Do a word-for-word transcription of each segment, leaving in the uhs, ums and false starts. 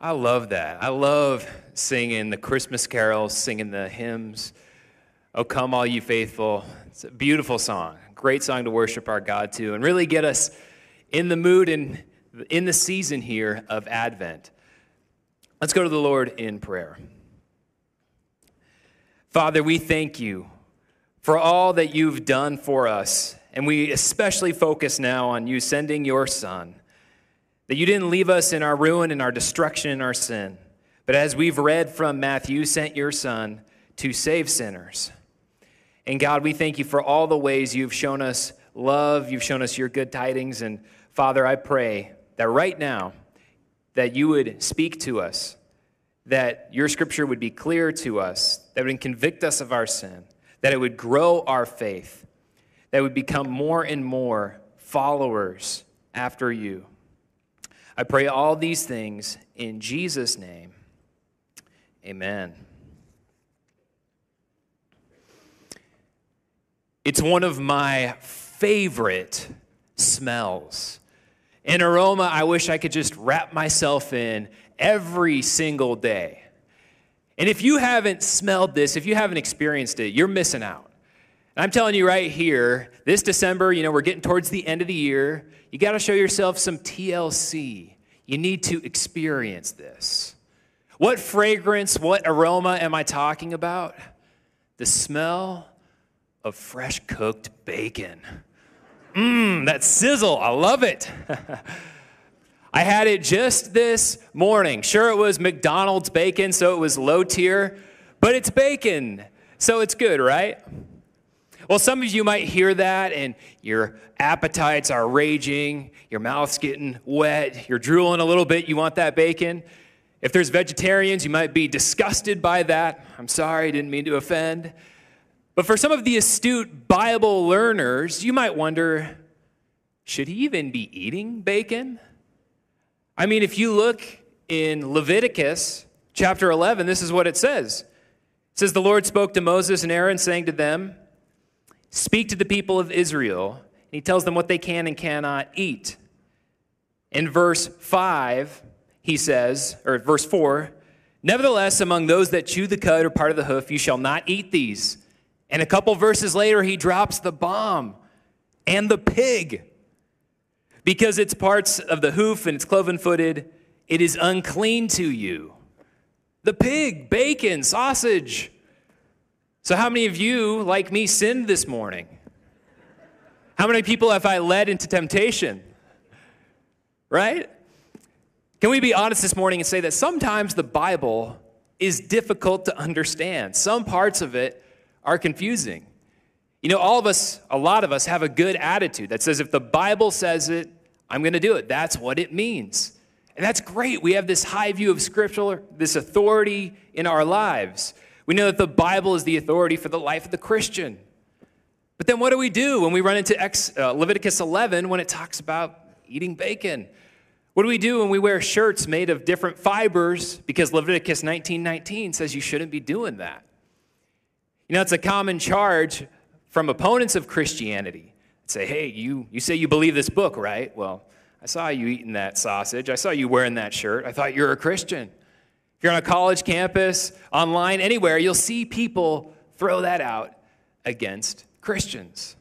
I love that. I love singing the Christmas carols, singing the hymns. Oh, come all you faithful. It's a beautiful song. Great song to worship our God to and really get us in the mood and in the season here of Advent. Let's go to the Lord in prayer. Father, we thank you for all that you've done for us, and we especially focus now on you sending your Son, that you didn't leave us in our ruin and our destruction and our sin, but as we've read from Matthew, you sent your Son to save sinners. And God, we thank you for all the ways you've shown us love, you've shown us your good tidings, and Father, I pray that right now that you would speak to us, that your scripture would be clear to us, that it would convict us of our sin, that it would grow our faith, that we would become more and more followers after you. I pray all these things in Jesus' name. Amen. It's one of my favorite smells. An aroma I wish I could just wrap myself in every single day. And if you haven't smelled this, if you haven't experienced it, you're missing out. And I'm telling you right here, this December, you know, we're getting towards the end of the year. You got to show yourself some T L C. You need to experience this. What fragrance, what aroma am I talking about? The smell of fresh cooked bacon. Mmm, that sizzle, I love it. I had it just this morning. Sure, it was McDonald's bacon, so it was low tier, but it's bacon, so it's good, right? Well, some of you might hear that, and your appetites are raging, your mouth's getting wet, you're drooling a little bit, you want that bacon. If there's vegetarians, you might be disgusted by that. I'm sorry, didn't mean to offend. But for some of the astute Bible learners, you might wonder, should he even be eating bacon? I mean, if you look in Leviticus chapter eleven, this is what it says. It says, the Lord spoke to Moses and Aaron, saying to them, speak to the people of Israel. And he tells them what they can and cannot eat. In verse five, he says, or verse four, nevertheless, among those that chew the cud or part of the hoof, you shall not eat these. And a couple verses later, he drops the bomb, and the pig. Because it's parts of the hoof and it's cloven-footed, it is unclean to you. The pig, bacon, sausage. So how many of you, like me, sinned this morning? How many people have I led into temptation? Right? Can we be honest this morning and say that sometimes the Bible is difficult to understand? Some parts of it are confusing. You know, all of us, a lot of us have a good attitude that says if the Bible says it, I'm going to do it. That's what it means. And that's great. We have this high view of Scripture, this authority in our lives. We know that the Bible is the authority for the life of the Christian. But then what do we do when we run into Ex, uh, Leviticus eleven when it talks about eating bacon? What do we do when we wear shirts made of different fibers because Leviticus nineteen nineteen says you shouldn't be doing that? You know, it's a common charge from opponents of Christianity. Say, hey, you, you say you believe this book, right? Well, I saw you eating that sausage. I saw you wearing that shirt. I thought you were a Christian. If you're on a college campus, online, anywhere, you'll see people throw that out against Christians.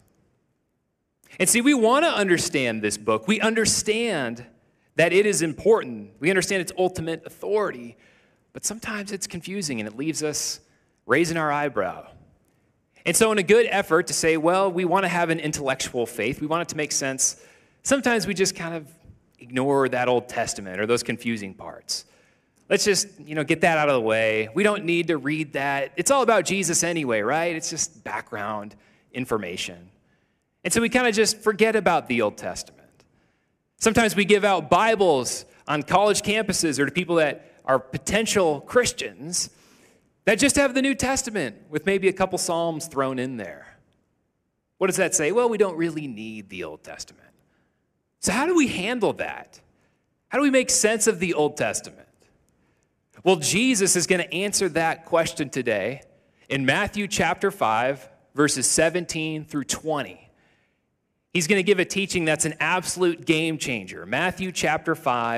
And see, we want to understand this book. We understand that it is important. We understand its ultimate authority. But sometimes it's confusing and it leaves us raising our eyebrow. And so in a good effort to say, well, we want to have an intellectual faith, we want it to make sense, sometimes we just kind of ignore that Old Testament or those confusing parts. Let's just, you know, get that out of the way. We don't need to read that. It's all about Jesus anyway, right? It's just background information. And so we kind of just forget about the Old Testament. Sometimes we give out Bibles on college campuses or to people that are potential Christians that just have the New Testament with maybe a couple Psalms thrown in there. What does that say? Well, we don't really need the Old Testament. So how do we handle that? How do we make sense of the Old Testament? Well, Jesus is going to answer that question today in Matthew chapter five, verses seventeen through twenty. He's going to give a teaching that's an absolute game changer. Matthew chapter five,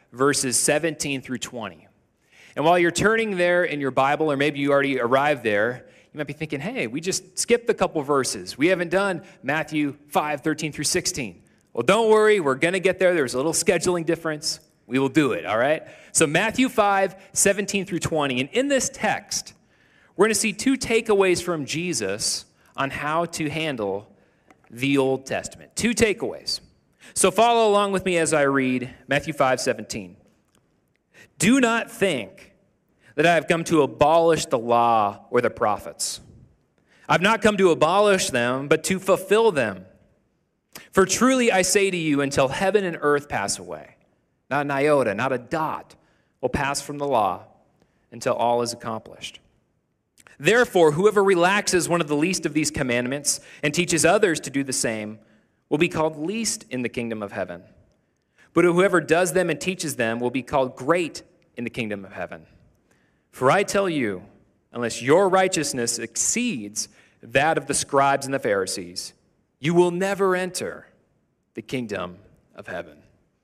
verses seventeen through twenty. And while you're turning there in your Bible, or maybe you already arrived there, you might be thinking, hey, we just skipped a couple verses. We haven't done Matthew five, thirteen through sixteen. Well, don't worry, we're going to get there. There's a little scheduling difference. We will do it, all right? So Matthew five, seventeen through twenty. And in this text, we're going to see two takeaways from Jesus on how to handle the Old Testament. Two takeaways. So follow along with me as I read Matthew five, seventeen. Do not think that I have come to abolish the law or the prophets. I've not come to abolish them, but to fulfill them. For truly I say to you, until heaven and earth pass away, not an iota, not a dot will pass from the law until all is accomplished. Therefore, whoever relaxes one of the least of these commandments and teaches others to do the same will be called least in the kingdom of heaven. But whoever does them and teaches them will be called great in the kingdom of heaven. For I tell you, unless your righteousness exceeds that of the scribes and the Pharisees, you will never enter the kingdom of heaven.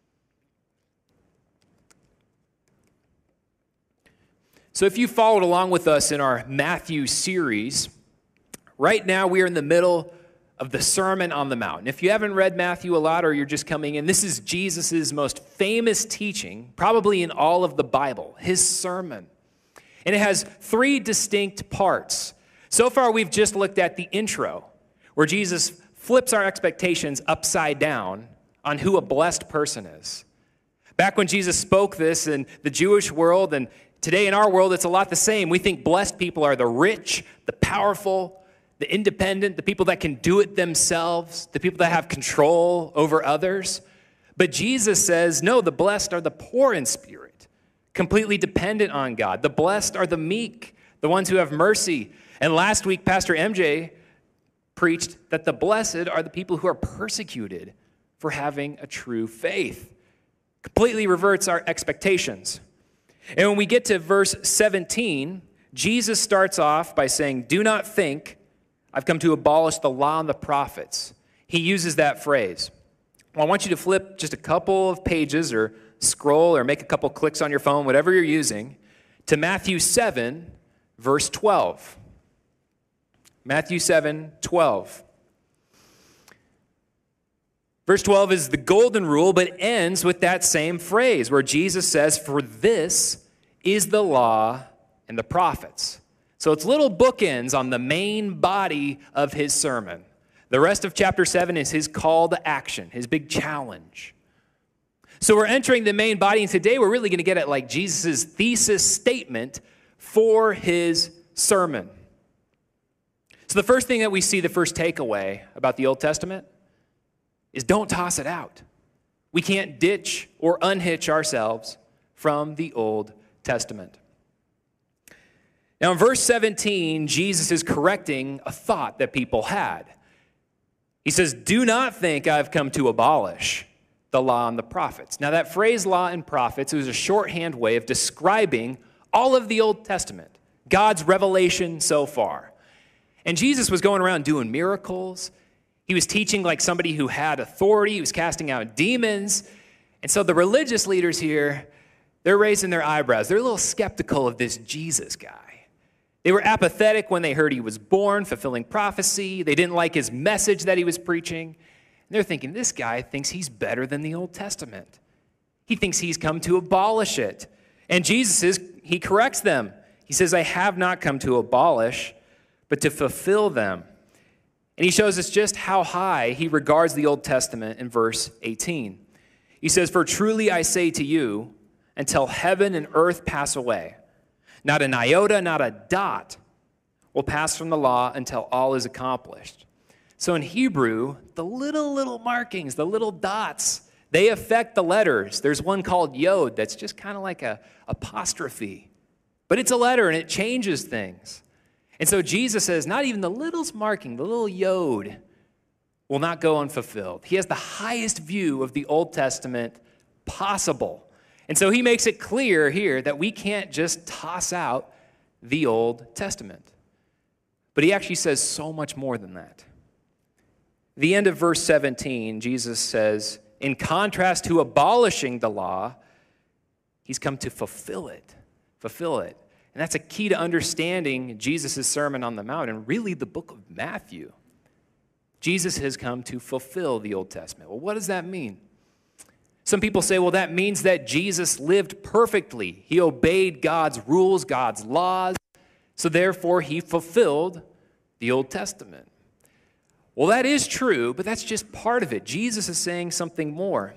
So if you followed along with us in our Matthew series, right now we are in the middle of the Sermon on the Mount. And if you haven't read Matthew a lot or you're just coming in, this is Jesus' most famous teaching, probably in all of the Bible, his sermon. And it has three distinct parts. So far, we've just looked at the intro, where Jesus flips our expectations upside down on who a blessed person is. Back when Jesus spoke this in the Jewish world, and today in our world, it's a lot the same. We think blessed people are the rich, the powerful, the independent, the people that can do it themselves, the people that have control over others. But Jesus says, no, the blessed are the poor in spirit, completely dependent on God. The blessed are the meek, the ones who have mercy. And last week, Pastor M J preached that the blessed are the people who are persecuted for having a true faith. Completely reverts our expectations. And when we get to verse seventeen, Jesus starts off by saying, do not think I've come to abolish the law and the prophets. He uses that phrase. Well, I want you to flip just a couple of pages or scroll or make a couple clicks on your phone, whatever you're using, to Matthew seven, verse twelve. Matthew seven, twelve. Verse twelve is the golden rule, but ends with that same phrase where Jesus says, for this is the law and the prophets. So it's little bookends on the main body of his sermon. The rest of chapter seven is his call to action, his big challenge. So we're entering the main body, and today we're really going to get at like Jesus' thesis statement for his sermon. So the first thing that we see, the first takeaway about the Old Testament, is don't toss it out. We can't ditch or unhitch ourselves from the Old Testament. Now, in verse seventeen, Jesus is correcting a thought that people had. He says, do not think I've come to abolish the law and the prophets. Now, that phrase law and prophets, it was a shorthand way of describing all of the Old Testament, God's revelation so far. And Jesus was going around doing miracles. He was teaching like somebody who had authority. He was casting out demons. And so the religious leaders here, they're raising their eyebrows. They're a little skeptical of this Jesus guy. They were apathetic when they heard he was born, fulfilling prophecy. They didn't like his message that he was preaching. And they're thinking, this guy thinks he's better than the Old Testament. He thinks he's come to abolish it. And Jesus is, he corrects them. He says, I have not come to abolish, but to fulfill them. And he shows us just how high he regards the Old Testament in verse eighteen. He says, for truly I say to you, until heaven and earth pass away, not an iota, not a dot will pass from the law until all is accomplished. So in Hebrew, the little, little markings, the little dots, they affect the letters. There's one called yod that's just kind of like a apostrophe. But it's a letter and it changes things. And so Jesus says, not even the littlest marking, the little yod, will not go unfulfilled. He has the highest view of the Old Testament possible. And so he makes it clear here that we can't just toss out the Old Testament. But he actually says so much more than that. The end of verse seventeen, Jesus says, in contrast to abolishing the law, He's come to fulfill it, fulfill it. And that's a key to understanding Jesus' Sermon on the Mount and really the book of Matthew. Jesus has come to fulfill the Old Testament. Well, what does that mean? Some people say, well, that means that Jesus lived perfectly. He obeyed God's rules, God's laws, so therefore he fulfilled the Old Testament. Well, that is true, but that's just part of it. Jesus is saying something more.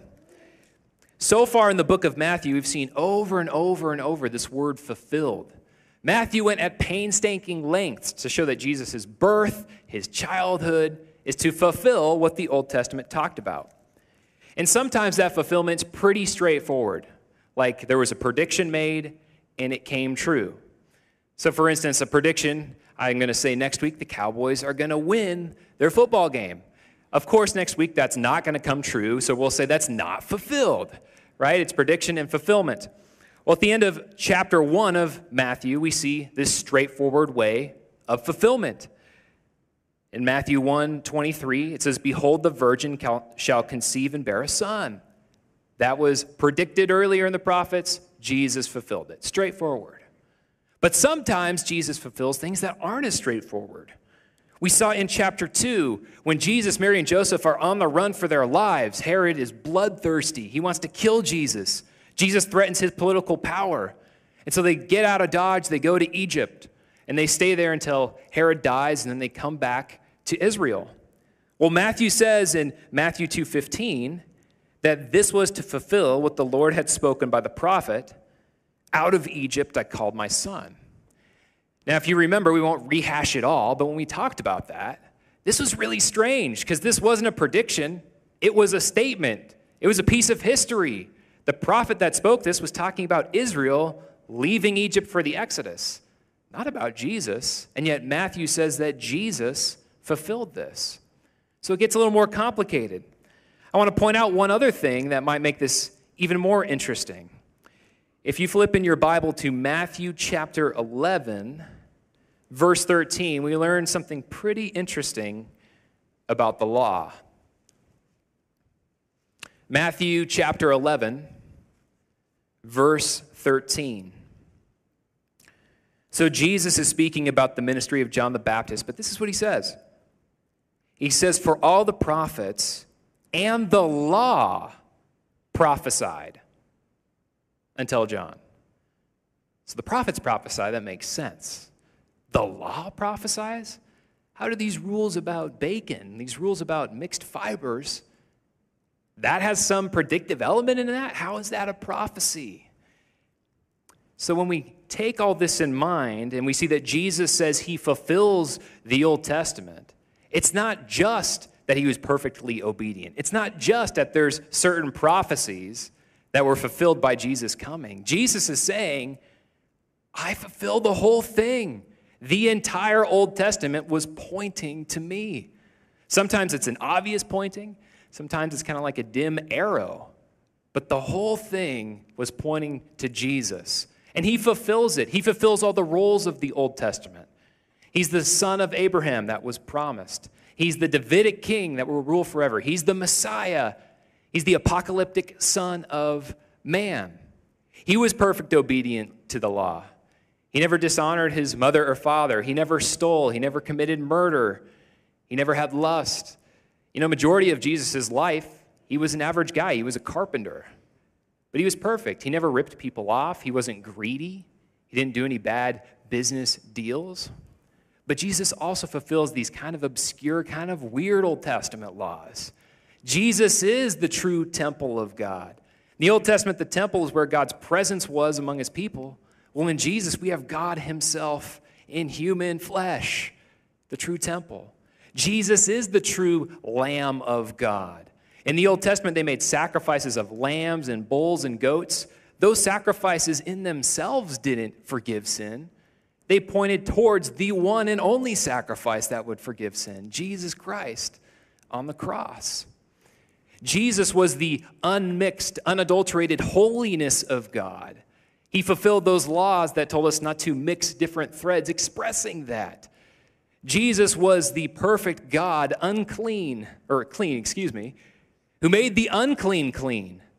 So far in the book of Matthew, we've seen over and over and over this word fulfilled. Matthew went at painstaking lengths to show that Jesus' birth, his childhood, is to fulfill what the Old Testament talked about. And sometimes that fulfillment's pretty straightforward. Like there was a prediction made and it came true. So for instance, a prediction, I'm going to say next week the Cowboys are going to win their football game. Of course, next week that's not going to come true, so we'll say that's not fulfilled, right? It's prediction and fulfillment. Well, at the end of chapter one of Matthew, we see this straightforward way of fulfillment. In Matthew one twenty-three, it says, "Behold, the virgin shall conceive and bear a son." That was predicted earlier in the prophets. Jesus fulfilled it. Straightforward. But sometimes Jesus fulfills things that aren't as straightforward. We saw in chapter two, when Jesus, Mary, and Joseph are on the run for their lives, Herod is bloodthirsty. He wants to kill Jesus. Jesus threatens his political power. And so they get out of Dodge, they go to Egypt, and they stay there until Herod dies, and then they come back to Israel. Well, Matthew says in Matthew two fifteen that this was to fulfill what the Lord had spoken by the prophet, "Out of Egypt I called my son." Now, if you remember, we won't rehash it all, but when we talked about that, this was really strange because this wasn't a prediction. It was a statement. It was a piece of history. The prophet that spoke this was talking about Israel leaving Egypt for the Exodus, not about Jesus. And yet Matthew says that Jesus fulfilled this. So it gets a little more complicated. I want to point out one other thing that might make this even more interesting. If you flip in your Bible to Matthew chapter eleven, verse thirteen, we learn something pretty interesting about the law. Matthew chapter eleven, verse thirteen. So Jesus is speaking about the ministry of John the Baptist, but this is what he says. He says, "For all the prophets and the law prophesied until John." So the prophets prophesy, that makes sense. The law prophesies? How do these rules about bacon, these rules about mixed fibers, that has some predictive element in that? How is that a prophecy? So when we take all this in mind and we see that Jesus says he fulfills the Old Testament, it's not just that he was perfectly obedient. It's not just that there's certain prophecies that were fulfilled by Jesus coming. Jesus is saying, I fulfilled the whole thing. The entire Old Testament was pointing to me. Sometimes it's an obvious pointing. Sometimes it's kind of like a dim arrow. But the whole thing was pointing to Jesus. And he fulfills it. He fulfills all the roles of the Old Testament. He's the son of Abraham that was promised. He's the Davidic king that will rule forever. He's the Messiah. He's the apocalyptic son of man. He was perfect obedient to the law. He never dishonored his mother or father. He never stole. He never committed murder. He never had lust. You know, majority of Jesus' life, he was an average guy. He was a carpenter. But he was perfect. He never ripped people off. He wasn't greedy. He didn't do any bad business deals. But Jesus also fulfills these kind of obscure, kind of weird Old Testament laws. Jesus is the true temple of God. In the Old Testament, the temple is where God's presence was among his people. Well, in Jesus, we have God himself in human flesh, the true temple. Jesus is the true Lamb of God. In the Old Testament, they made sacrifices of lambs and bulls and goats. Those sacrifices in themselves didn't forgive sin. They pointed towards the one and only sacrifice that would forgive sin, Jesus Christ on the cross. Jesus was the unmixed, unadulterated holiness of God. He fulfilled those laws that told us not to mix different threads, expressing that. Jesus was the perfect God, unclean, or clean, excuse me, who made the unclean clean.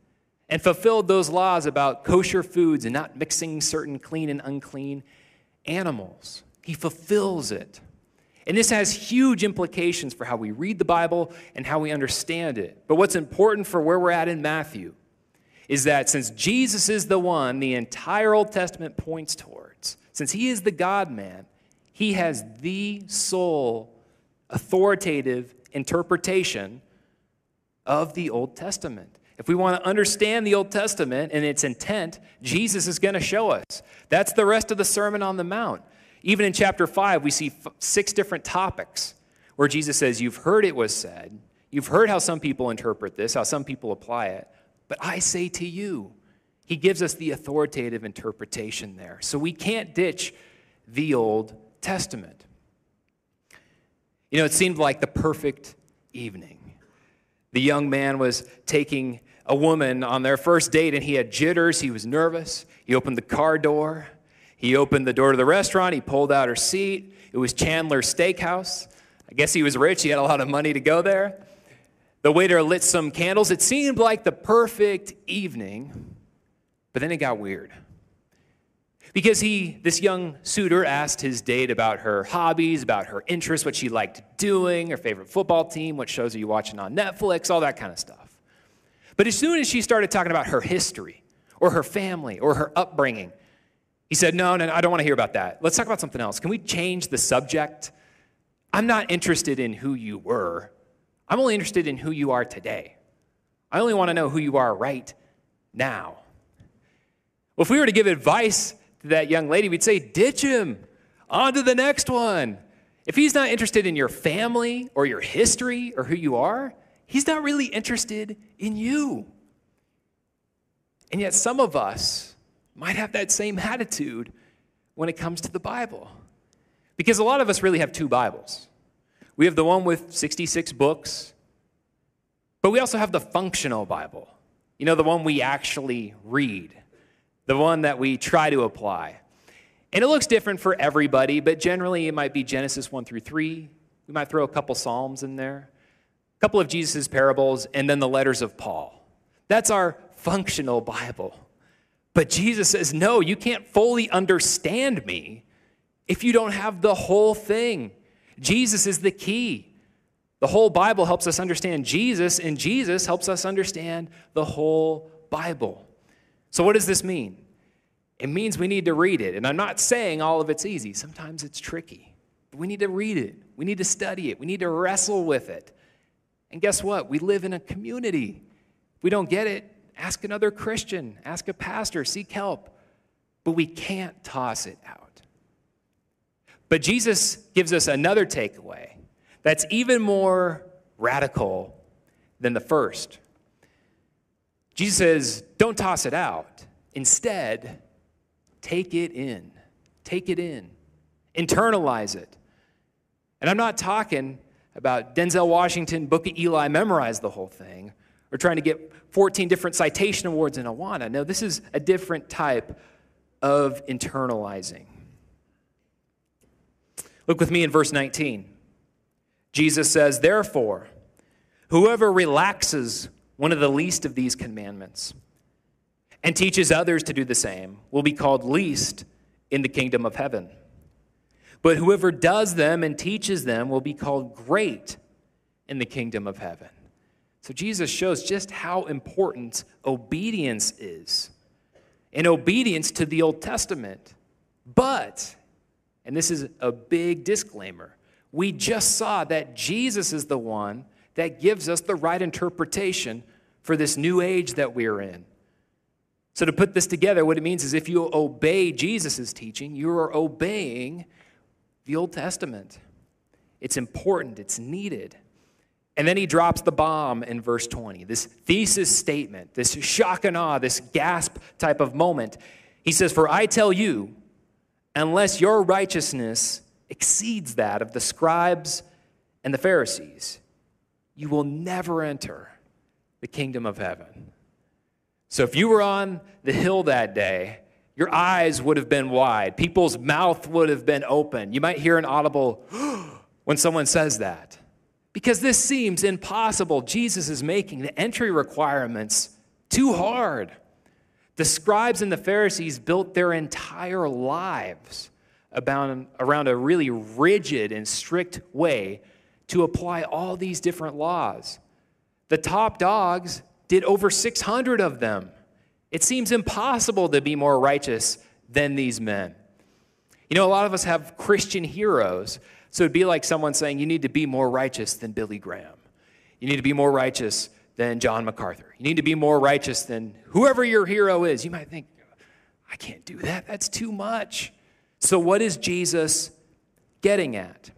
and fulfilled those laws about kosher foods and not mixing certain clean and unclean animals. He fulfills it. And this has huge implications for how we read the Bible and how we understand it. But what's important for where we're at in Matthew is that since Jesus is the one the entire Old Testament points towards, since he is the God-man, he has the sole authoritative interpretation of the Old Testament. If we want to understand the Old Testament and its intent, Jesus is going to show us. That's the rest of the Sermon on the Mount. Even in chapter five, we see f- six different topics where Jesus says, you've heard it was said, you've heard how some people interpret this, how some people apply it, but I say to you. He gives us the authoritative interpretation there. So we can't ditch the Old Testament. You know, it seemed like the perfect evening. The young man was taking a woman on their first date, and he had jitters. He was nervous. He opened the car door. He opened the door to the restaurant. He pulled out her seat. It was Chandler's Steakhouse. I guess he was rich. He had a lot of money to go there. The waiter lit some candles. It seemed like the perfect evening, but then it got weird. Because he, this young suitor, asked his date about her hobbies, about her interests, what she liked doing, her favorite football team, what shows are you watching on Netflix, all that kind of stuff. But as soon as she started talking about her history or her family or her upbringing, he said, no, no, no, I don't want to hear about that. Let's talk about something else. Can we change the subject? I'm not interested in who you were. I'm only interested in who you are today. I only want to know who you are right now. Well, if we were to give advice to that young lady, we'd say, ditch him. On to the next one. If he's not interested in your family or your history or who you are, he's not really interested in you. And yet some of us might have that same attitude when it comes to the Bible. Because a lot of us really have two Bibles. We have the one with sixty-six books, but we also have the functional Bible. You know, the one we actually read, the one that we try to apply. And it looks different for everybody, but generally it might be Genesis one through three. We might throw a couple Psalms in there, a couple of Jesus' parables, and then the letters of Paul. That's our functional Bible. But Jesus says, no, you can't fully understand me if you don't have the whole thing. Jesus is the key. The whole Bible helps us understand Jesus, and Jesus helps us understand the whole Bible. So what does this mean? It means we need to read it. And I'm not saying all of it's easy. Sometimes it's tricky. But we need to read it. We need to study it. We need to wrestle with it. And guess what? We live in a community. If we don't get it, ask another Christian. Ask a pastor. Seek help. But we can't toss it out. But Jesus gives us another takeaway that's even more radical than the first. Jesus says, don't toss it out. Instead, take it in. Take it in. Internalize it. And I'm not talking about Denzel Washington, Book of Eli, memorize the whole thing, or trying to get fourteen different citation awards in Awana. No, this is a different type of internalizing. Look with me in verse nineteen. Jesus says, therefore, whoever relaxes one of the least of these commandments and teaches others to do the same will be called least in the kingdom of heaven. But whoever does them and teaches them will be called great in the kingdom of heaven. So Jesus shows just how important obedience is, and obedience to the Old Testament. But, and this is a big disclaimer, we just saw that Jesus is the one that gives us the right interpretation for this new age that we're in. So to put this together, what it means is if you obey Jesus' teaching, you are obeying the Old Testament. It's important, it's needed. And then he drops the bomb in verse twenty, this thesis statement, this shock and awe, this gasp type of moment. He says, for I tell you, unless your righteousness exceeds that of the scribes and the Pharisees, you will never enter the kingdom of heaven. So if you were on the hill that day, your eyes would have been wide. People's mouth would have been open. You might hear an audible when someone says that. Because this seems impossible. Jesus is making the entry requirements too hard. The scribes and the Pharisees built their entire lives about, around a really rigid and strict way to apply all these different laws. The top dogs did over six hundred of them. It seems impossible to be more righteous than these men. You know, a lot of us have Christian heroes, so it'd be like someone saying, you need to be more righteous than Billy Graham. You need to be more righteous than John MacArthur. You need to be more righteous than whoever your hero is. You might think, I can't do that. That's too much. So what is Jesus getting at?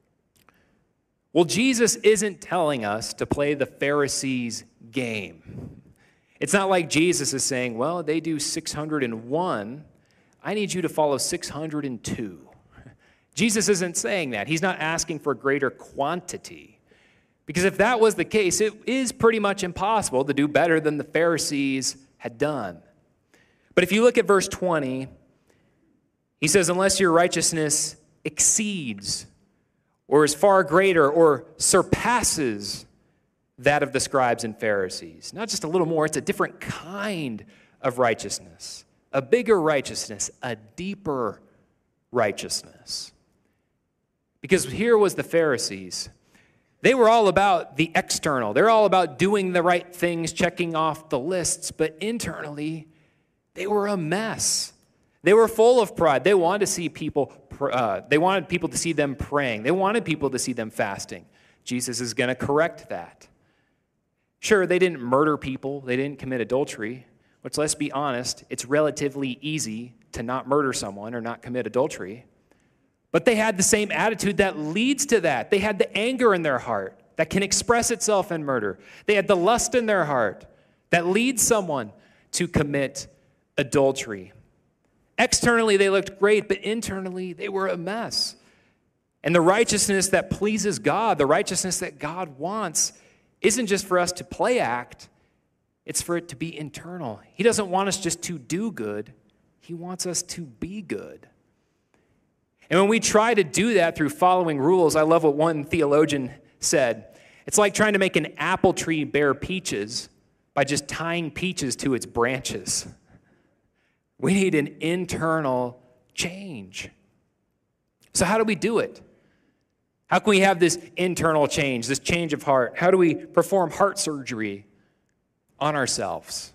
Well, Jesus isn't telling us to play the Pharisees' game. It's not like Jesus is saying, well, they do six hundred one. I need you to follow six hundred two. Jesus isn't saying that. He's not asking for greater quantity. Because if that was the case, it is pretty much impossible to do better than the Pharisees had done. But if you look at verse twenty, he says, unless your righteousness exceeds or is far greater or surpasses that of the scribes and Pharisees. Not just a little more, it's a different kind of righteousness. A bigger righteousness, a deeper righteousness. Because here was the Pharisees. They were all about the external. They're all about doing the right things, checking off the lists. But internally, they were a mess. They were full of pride. They wanted to see people, uh, they wanted people to see them praying. They wanted people to see them fasting. Jesus is going to correct that. Sure, they didn't murder people. They didn't commit adultery, which, let's be honest, it's relatively easy to not murder someone or not commit adultery. But they had the same attitude that leads to that. They had the anger in their heart that can express itself in murder. They had the lust in their heart that leads someone to commit adultery. Externally, they looked great, but internally, they were a mess. And the righteousness that pleases God, the righteousness that God wants, isn't just for us to play act, it's for it to be internal. He doesn't want us just to do good. He wants us to be good. And when we try to do that through following rules, I love what one theologian said. It's like trying to make an apple tree bear peaches by just tying peaches to its branches. We need an internal change. So how do we do it? How can we have this internal change, this change of heart? How do we perform heart surgery on ourselves?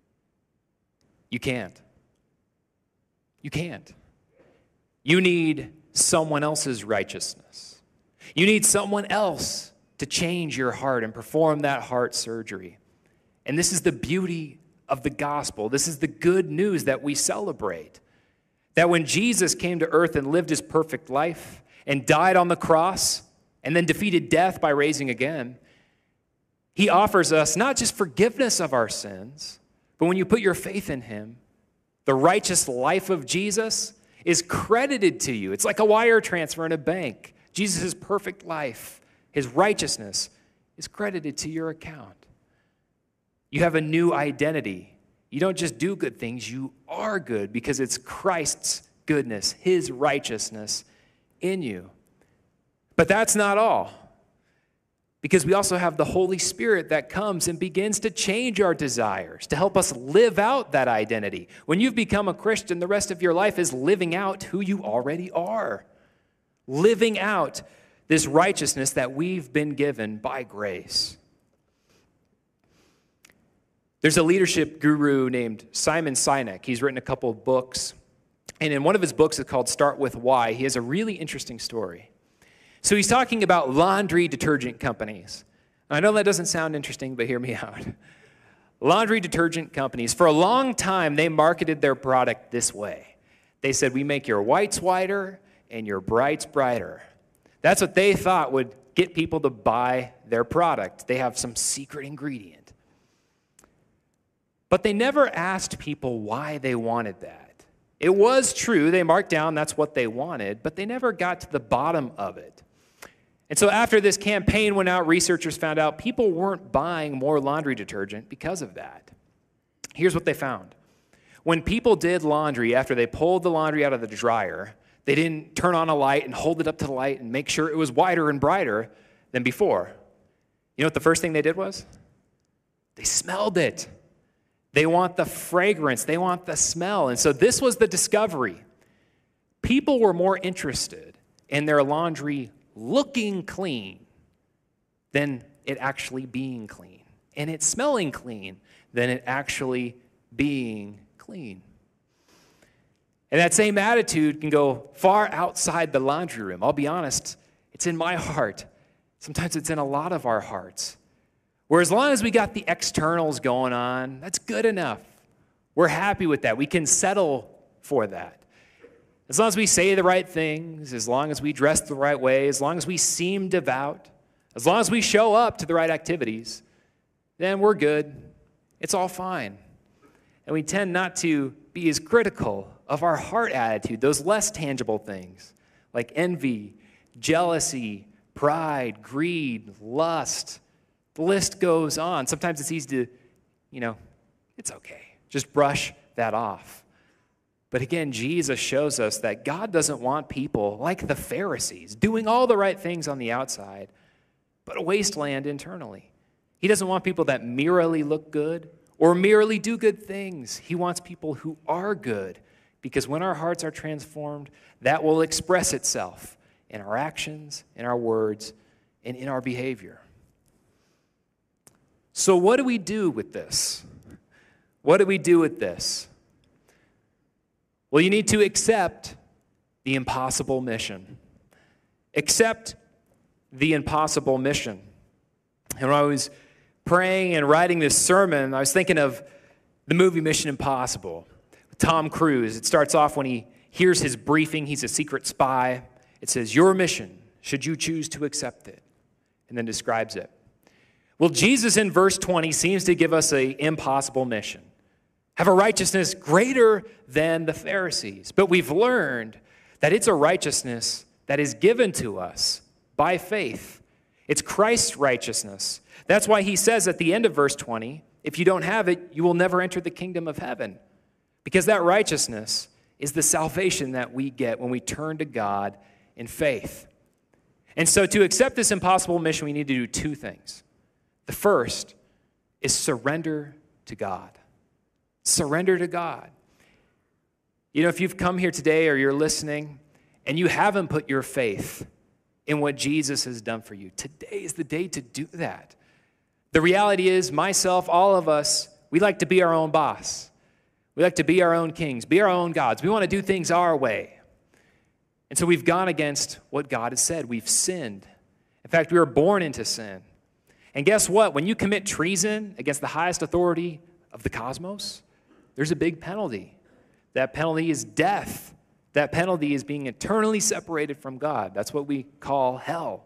You can't. You can't. You need someone else's righteousness. You need someone else to change your heart and perform that heart surgery. And this is the beauty of the gospel. This is the good news that we celebrate. That when Jesus came to earth and lived his perfect life and died on the cross and then defeated death by raising again, he offers us not just forgiveness of our sins, but when you put your faith in him, the righteous life of Jesus is credited to you. It's like a wire transfer in a bank. Jesus' perfect life, his righteousness, is credited to your account. You have a new identity. You don't just do good things, you are good because it's Christ's goodness, his righteousness in you. But that's not all. Because we also have the Holy Spirit that comes and begins to change our desires, to help us live out that identity. When you've become a Christian, the rest of your life is living out who you already are. Living out this righteousness that we've been given by grace. There's a leadership guru named Simon Sinek. He's written a couple of books. And in one of his books, it's called Start With Why, he has a really interesting story. So he's talking about laundry detergent companies. I know that doesn't sound interesting, but hear me out. Laundry detergent companies, for a long time, they marketed their product this way. They said, we make your whites whiter and your brights brighter. That's what they thought would get people to buy their product. They have some secret ingredient. But they never asked people why they wanted that. It was true, they marked down that's what they wanted, but they never got to the bottom of it. And so after this campaign went out, researchers found out people weren't buying more laundry detergent because of that. Here's what they found. When people did laundry after they pulled the laundry out of the dryer, they didn't turn on a light and hold it up to the light and make sure it was whiter and brighter than before. You know what the first thing they did was? They smelled it. They want the fragrance. They want the smell. And so this was the discovery. People were more interested in their laundry looking clean than it actually being clean, and it smelling clean than it actually being clean. And that same attitude can go far outside the laundry room. I'll be honest, it's in my heart. Sometimes it's in a lot of our hearts. Where as long as we got the externals going on, that's good enough. We're happy with that. We can settle for that. As long as we say the right things, as long as we dress the right way, as long as we seem devout, as long as we show up to the right activities, then we're good. It's all fine. And we tend not to be as critical of our heart attitude, those less tangible things like envy, jealousy, pride, greed, lust. The list goes on. Sometimes it's easy to, you know, it's okay. Just brush that off. But again, Jesus shows us that God doesn't want people like the Pharisees doing all the right things on the outside, but a wasteland internally. He doesn't want people that merely look good or merely do good things. He wants people who are good, because when our hearts are transformed, that will express itself in our actions, in our words, and in our behavior. So what do we do with this? What do we do with this? Well, you need to accept the impossible mission. Accept the impossible mission. And when I was praying and writing this sermon, I was thinking of the movie Mission Impossible. Tom Cruise. It starts off when he hears his briefing. He's a secret spy. It says, "Your mission, should you choose to accept it," and then describes it. Well, Jesus in verse twenty seems to give us an impossible mission. Have a righteousness greater than the Pharisees. But we've learned that it's a righteousness that is given to us by faith. It's Christ's righteousness. That's why he says at the end of verse twenty, if you don't have it, you will never enter the kingdom of heaven. Because that righteousness is the salvation that we get when we turn to God in faith. And so to accept this impossible mission, we need to do two things. The first is surrender to God. Surrender to God. You know, if you've come here today or you're listening and you haven't put your faith in what Jesus has done for you, today is the day to do that. The reality is, myself, all of us, we like to be our own boss. We like to be our own kings, be our own gods. We want to do things our way. And so we've gone against what God has said. We've sinned. In fact, we were born into sin. And guess what? When you commit treason against the highest authority of the cosmos, there's a big penalty. That penalty is death. That penalty is being eternally separated from God. That's what we call hell.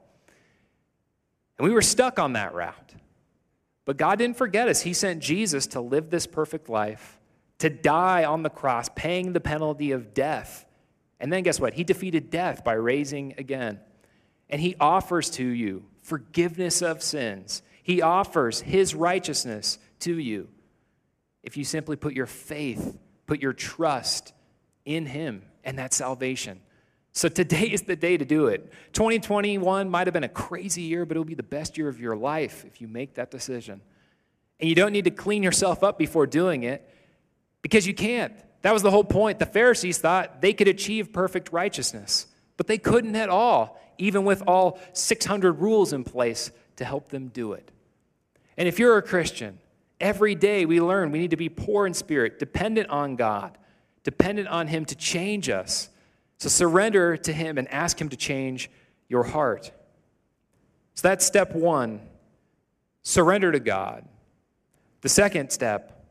And we were stuck on that route. But God didn't forget us. He sent Jesus to live this perfect life, to die on the cross, paying the penalty of death. And then guess what? He defeated death by raising again. And he offers to you forgiveness of sins. He offers his righteousness to you if you simply put your faith, put your trust in him and that salvation. So today is the day to do it. twenty twenty-one might have been a crazy year, but it'll be the best year of your life if you make that decision. And you don't need to clean yourself up before doing it, because you can't. That was the whole point. The Pharisees thought they could achieve perfect righteousness, but they couldn't at all, even with all six hundred rules in place to help them do it. And if you're a Christian, every day we learn we need to be poor in spirit, dependent on God, dependent on him to change us. So surrender to him and ask him to change your heart. So that's step one, surrender to God. The second step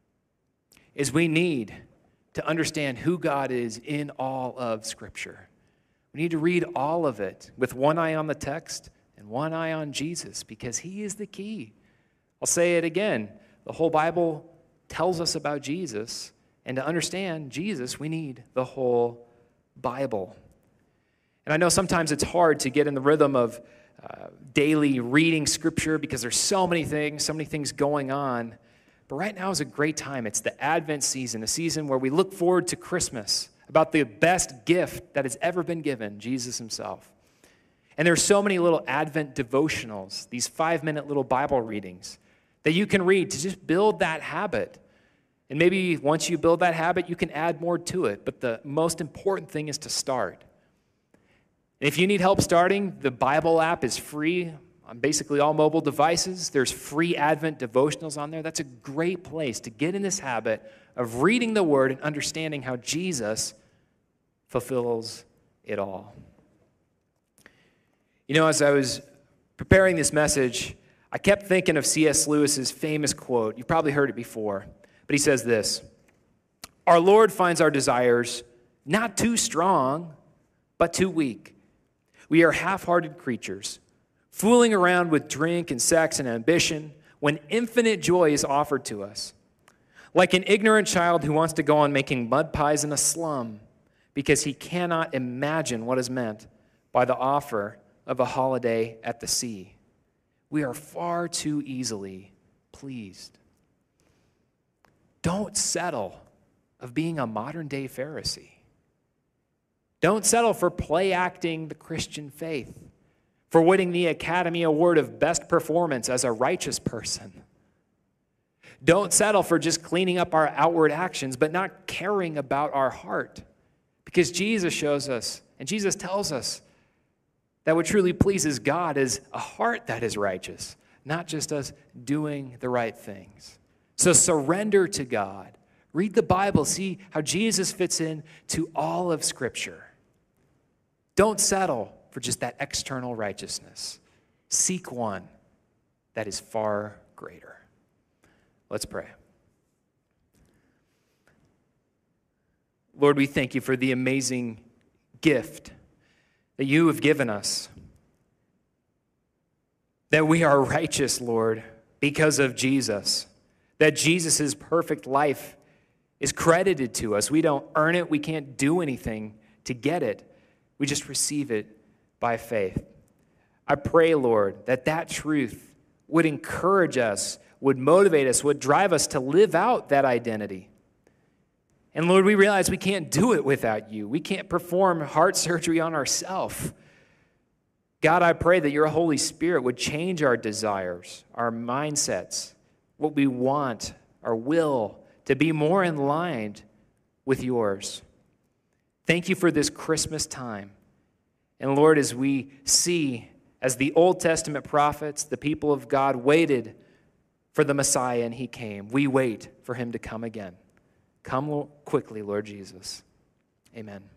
is we need to understand who God is in all of Scripture. We need to read all of it with one eye on the text and one eye on Jesus, because he is the key. I'll say it again. The whole Bible tells us about Jesus, and to understand Jesus, we need the whole Bible. And I know sometimes it's hard to get in the rhythm of uh, daily reading Scripture because there's so many things, so many things going on. But right now is a great time. It's the Advent season, a season where we look forward to Christmas, about the best gift that has ever been given, Jesus himself. And there's so many little Advent devotionals, these five-minute little Bible readings that you can read to just build that habit. And maybe once you build that habit, you can add more to it. But the most important thing is to start. And if you need help starting, the Bible app is free on basically all mobile devices. There's free Advent devotionals on there. That's a great place to get in this habit of reading the Word and understanding how Jesus fulfills it all. You know, as I was preparing this message, I kept thinking of C S Lewis's famous quote. You've probably heard it before, but he says this: "Our Lord finds our desires not too strong, but too weak. We are half-hearted creatures, fooling around with drink and sex and ambition when infinite joy is offered to us. Like an ignorant child who wants to go on making mud pies in a slum because he cannot imagine what is meant by the offer of a holiday at the sea. We are far too easily pleased." Don't settle of being a modern-day Pharisee. Don't settle for play-acting the Christian faith, for winning the Academy Award of Best Performance as a righteous person. Don't settle for just cleaning up our outward actions, but not caring about our heart. Because Jesus shows us, and Jesus tells us, that what truly pleases God is a heart that is righteous, not just us doing the right things. So surrender to God. Read the Bible. See how Jesus fits in to all of Scripture. Don't settle for just that external righteousness. Seek one that is far greater. Let's pray. Lord, we thank you for the amazing gift that you have given us, that we are righteous, Lord, because of Jesus, that Jesus' perfect life is credited to us. We don't earn it. We can't do anything to get it. We just receive it by faith. I pray, Lord, that that truth would encourage us, would motivate us, would drive us to live out that identity. And Lord, we realize we can't do it without you. We can't perform heart surgery on ourselves. God, I pray that your Holy Spirit would change our desires, our mindsets, what we want, our will, to be more in line with yours. Thank you for this Christmas time. And Lord, as we see, as the Old Testament prophets, the people of God waited for the Messiah and he came, we wait for him to come again. Come quickly, Lord Jesus. Amen.